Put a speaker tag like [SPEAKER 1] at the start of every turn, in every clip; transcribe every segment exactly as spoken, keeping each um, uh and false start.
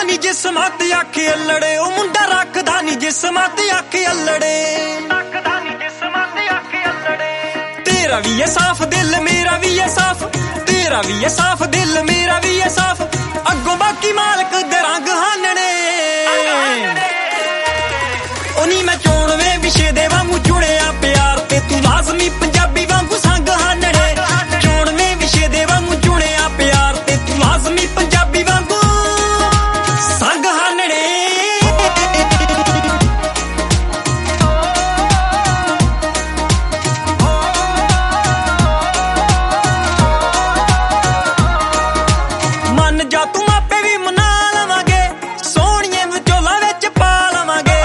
[SPEAKER 1] ਨੀ ਜਿਸਮਾਂ ਤੇ ਅੱਖ ਅਲੜੇ, ਉਹ ਮੁੰਡਾ ਰੱਖਦਾ ਨੀ ਜਿਸਮਾਂ ਤੇ ਅੱਖ ਅਲੜੇ, ਰੱਖਦਾ ਨੀ ਜਿਸਮਾਂ ਤੇ ਅੱਖ ਅਲੜੇ। ਤੇਰਾ ਵੀ ਏ ਸਾਫ਼ ਦਿਲ ਮੇਰਾ ਵੀ ਏ ਸਾਫ਼, ਤੇਰਾ ਵੀ ਏ ਸਾਫ਼ ਦਿਲ ਮੇਰਾ ਵੀ ਏ ਸਾਫ਼, ਅੱਗੋਂ ਬਾਕੀ ਮਾਲਕ ਦੇ ਰੰਗ ਹਾਨਣੇ। ਉਹ ਨੀ ਮੈਂ ਚੋਣਵੇਂ ਵਿਸ਼ੇ ਦੇ ਵਾਂਗੂ ਚੁਣਿਆ ਪਿਆਰ ਤੇ ਤੂੰ ਲਾਜ਼ਮੀ ਪੰਜਾਬੀ ਵਾਂਗੂ ਸੰਗ ਹਾਨਣੇ। ਚੋਣਵੇਂ ਵਿਸ਼ੇ ਦੇ ਵਾਂਗੂ ਚੁਣਿਆ ਪਿਆਰ ਤੇ ਤੂੰ ਲਾਜ਼ਮੀ ਪੰਜਾਬੀ ਵਾਂਗੂ ਸੰਗ ਹਾਨਣੇ। ਮੰਨ ਜਾ ਤੂੰ ਆਪੇ ਵੀ ਮਨਾ ਲਵਾਂਗੇ, ਸੋਹਣੀਏ ਵਿਚੋਲਾ ਵਿੱਚ ਪਾ ਲਵਾਂਗੇ।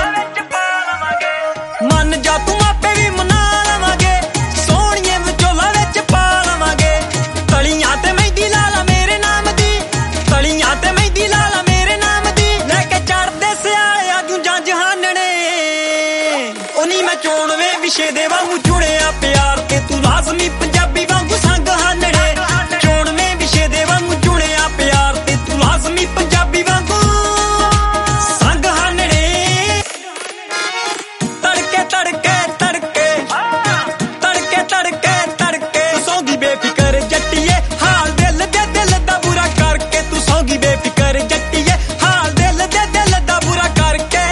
[SPEAKER 1] ਮੰਨ ਜਾ ਤੂੰ ਆਪੇ ਵੀ ਮਨਾ ਲਵਾਂਗੇ, ਸੋਹਣੀਏ ਵਿਚੋਲਾ ਵਿੱਚ ਪਾ ਲਵਾਂਗੇ। ਤਲੀਆਂ ਤੇ ਮਹਿੰਦੀ ਲਾ ਲਾ ਮੇਰੇ ਨਾਮ ਦੀ, ਤਲੀਆਂ ਤੇ ਮਹਿੰਦੀ ਲਾ ਲਾ ਮੇਰੇ ਨਾਮ ਦੀ, ਲੈ ਕੇ ਚੜਦੇ ਸਿਆਲੇ ਆਜੂ ਜੰਝ ਹਾਨਣੇ। ਉਹ ਨੀ ਮੈਂ ਚੋਣਵੇਂ ਵਿਸ਼ੇ ਦੇ ਵਾਂਗੂ ਚੁਣਿਆ ਪਿਆਰ ਤੇ ਤੂੰ ਲਾਜ਼ਮੀ ਪੰਜਾਬੀ ਵਾਂਗੂ ਸੰਗ ਹਾਨਣੇ। ਚੋਣਵੇਂ ਵਿਸ਼ੇ ਦੇ ਵਾਂਗੂ ਚੁਣਿਆ ਪਿਆਰ ਤੇ ਤੂੰ ਲਾਜ਼ਮੀ ਪੰਜਾਬੀ ਵਾਂਗੂ ਸੰਗ ਹਾਨਣੇ। ਤੜਕੇ ਤੜਕੇ ਤੜਕੇ ਤੜਕੇ ਤੜਕੇ ਤੜਕੇ ਤੂੰ ਸੌਂਗੀ ਬੇਫਿਕਰ ਜੱਟੀਏ, ਹਾਲ ਦਿਲ ਦੇ ਦਿਲ ਦਾ ਬੁਰਾ ਕਰਕੇ। ਤੂੰ ਸੌਂਗੀ ਬੇਫਿਕਰ ਜੱਟੀਏ, ਹਾਲ ਦਿਲ ਦੇ ਦਿਲ ਦਾ ਬੁਰਾ ਕਰਕੇ।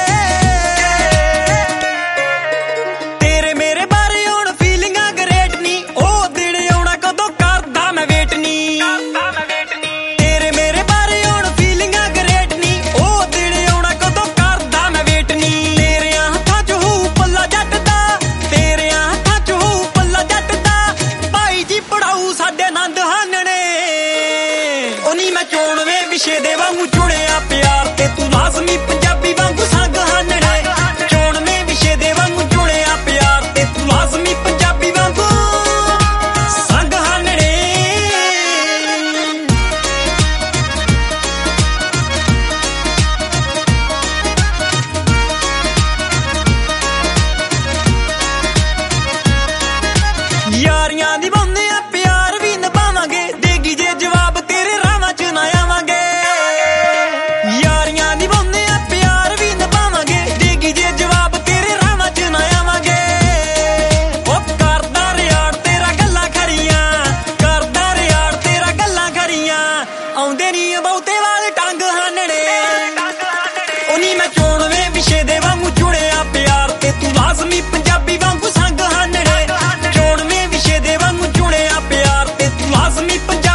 [SPEAKER 1] ਤੇਰੇ ਮੇਰੇ ਬਾਰੇ ਹੁਣ ਫੀਲਿੰਗਾਂ ਗਰੇਟ ਨੀ, ਉਹ ਦਿਨ ਆਉਣਾ ਕਦੋਂ ਕਰਦਾ ਮੈਂ ਵੇਟ ਨੀ। ਤੇਰੇ ਮੇਰੇ ਬਾਰੇ ਹੁਣ ਫੀਲਿੰਗਾਂ ਗਰੇਟ ਨੀ, ਉਹ ਦਿਨ ਆਉਣਾ ਕਦੋਂ ਕਰਦਾ ਮੈਂ ਵੇਟ ਨੀ। ਤੇਰਿਆਂ ਹੱਥਾਂ 'ਚ ਹੂ ਪੱਲਾ ਜੱਟ ਦਾ, ਤੇਰਿਆਂ ਹੱਥਾਂ 'ਚ ਹੂ ਪੱਲਾ ਜੱਟ ਦਾ, ਭਾਈ ਜੀ ਪੜਾਊ ਸਾਡੇ ਆਨੰਦ ਹਾਨਣੇ। ਉਹ ਨੀ ਮੈਂ ਚੋਣਵੇਂ ਵਿਸ਼ੇ ਦੇ ਵਾਂਗੂ ਚੁਣਿਆ ਪਿਆਰ ਤੇ ਤੂੰ ਲਾਜ਼ਮੀ ਪੰਜਾਬੀ ਵਾਂਗੂ ਸੰਗ ਹਾਨਣੇ। ਚੋਣਵੇਂ ਵਿਸ਼ੇ ਦੇ ਵਾਂਗੂ ਚੁਣਿਆ ਪਿਆਰ ਤੇ ਤੂੰ ਲਾਜ਼ਮੀ ਪੰਜਾਬੀ ਵਾਂਗੂ ਸੰਗ ਹਾਨਣੇ। ਯਾਰੀਆਂ ਦੀ ਨਿਭਾਉਂਦੇ ਆ ਪਿਆਰ ਵੀ ਨਿਭਾਵਾਂਗੇ, ਦੇਗੀ ਜੇ ਜਵਾਬ ਤੇਰੇ ਰਾਹਾਂ 'ਚ ਨਾ ਆਵਾਂਗੇ। ਯਾਰੀਆਂ ਦੀ ਨਿਭਾਉਂਦੇ ਆ ਪਿਆਰ ਵੀ ਨਿਭਾਵਾਂਗੇ, ਦੇਗੀ ਜੇ ਜਵਾਬ ਤੇਰੇ ਰਾਹਾਂ 'ਚ ਨਾ ਆਵਾਂਗੇ। ਉਹ ਕਰਦਾ ਰਿਆੜ ਤੇਰਾ ਗੱਲਾਂ ਖਰੀਆਂ, ਕਰਦਾ ਰਿਆੜ ਤੇਰਾ ਗੱਲਾਂ ਖਰੀਆਂ, ਆਉਂਦੇ ਨੀ ਬਹੁਤੇ ਵਾਲ ਟੰਗ ਹਾਨਣੇ। ਉਹ ਨੀ ਮੈਂ ਚੋਣਵੇਂ ਵਿਸ਼ੇ ਦੇ ਵਾਂਗੂ ਚੁਣਿਆ ਪਿਆਰ ਤੇ ਤੂੰ ਲਾਜ਼ਮੀ ਪੰਜਾਬੀ ਵਾਂਗੂ ਸੰਗ ਹਾਨਣੇ। ਚੋਣਵੇਂ ਵਿਸ਼ੇ ਦੇ ਵਾਂਗੂ ਚੁਣਿਆ ਪਿਆਰ ਤੇ ਤੂੰ ਲਾਜ਼ਮੀ ਪੰਜਾਬੀ